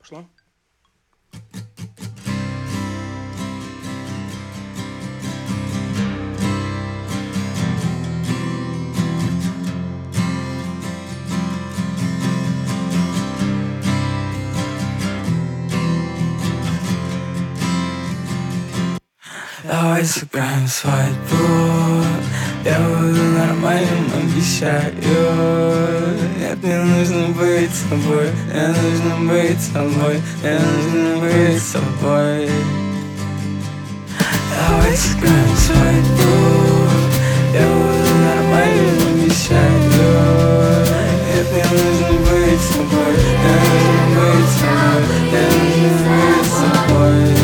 Пошло? Давай сыграем свадьбу. Я буду нормальным, обещаю. Нет, мне нужно быть собой. Мне нужно быть собой. Мне нужно быть собой. Давай сыграем свадьбу. Я буду нормальным, обещаю. Нет, мне нужно быть собой. Мне нужно быть собой. Мне нужно быть собой.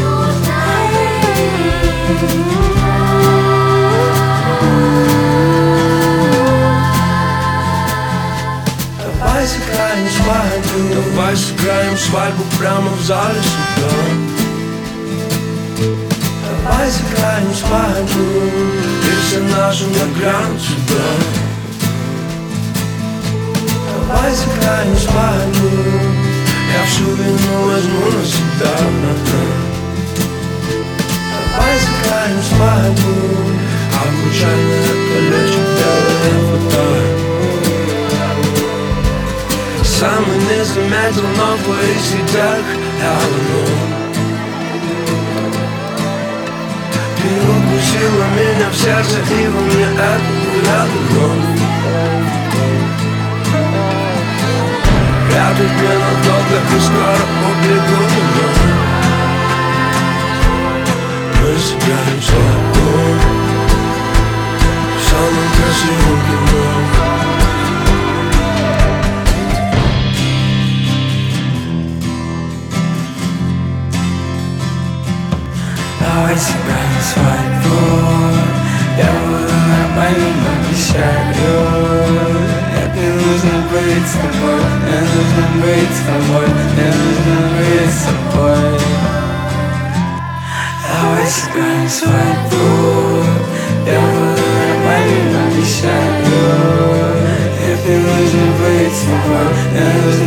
Давай сыграем свадьбу. Давай сыграем свадьбу прямо в зале суда. Давай сыграем свадьбу. Персонажи нагрянут сюда. Давай сыграем свадьбу. Я всю вину возьму на себя. Давай сыграем свадьбу. Обручальное колечко белое фото. Сам и не заметил, но в твоих сетях я давно. Ты укусила меня в сердце, и во мне это я давно. Я тут ненадолго и скоро убегу домой. Мы сыграем свадьбу в самом красивом кино. Давай сыграем свадьбу. Я буду нормальным, обещаю. Нет, мне нужно быть собой. Мне нужно быть собой. Мне нужно быть собой. Давай сыграем свадьбу. Я буду нормальным, обещаю. Нет, мне нужно быть собой. Мне нужно